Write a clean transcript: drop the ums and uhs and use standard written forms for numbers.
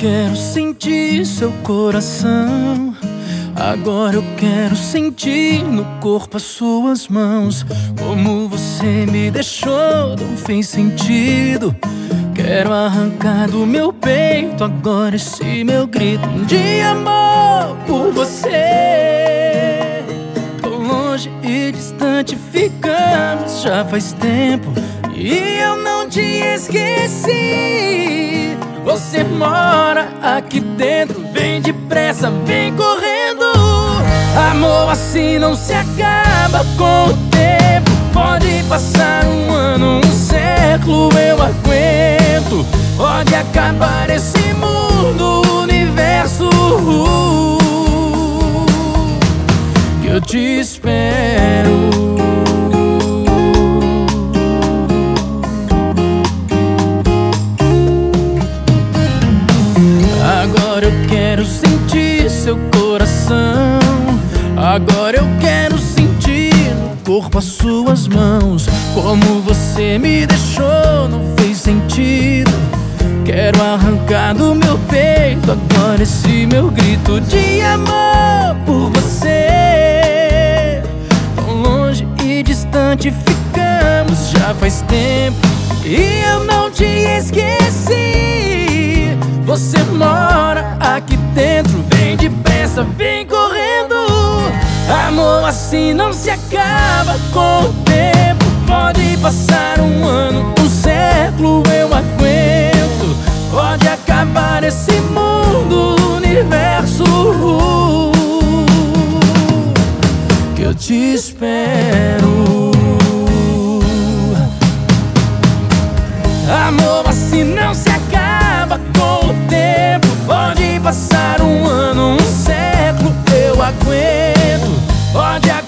quero sentir seu coração. Agora eu quero sentir no corpo as suas mãos. Como você me deixou, não fez sentido. Quero arrancar do meu peito agora esse meu grito de amor por você. Tão longe e distante ficamos já faz tempo, e eu não te esqueci. Você mora aqui dentro, vem depressa, vem correndo. Amor assim não se acaba com o tempo. Pode passar um ano, um século, eu aguento. Pode acabar esse mundo, o universo, que eu te espero. Agora eu quero sentir seu coração. Agora eu quero sentir no corpo as suas mãos. Como você me deixou, não fez sentido. Quero arrancar do meu peito agora esse meu grito de amor por você. Tão longe e distante ficamos já faz tempo, e eu não te esqueci. Você mora aqui dentro, vem depressa, vem correndo. Amor assim não se acaba com o tempo. Pode passar um ano, um século, eu aguento. Pode acabar esse mundo, o universo, que eu te espero. Amor assim não se acaba com o tempo. Pode passar um ano, um século, eu aguento. Pode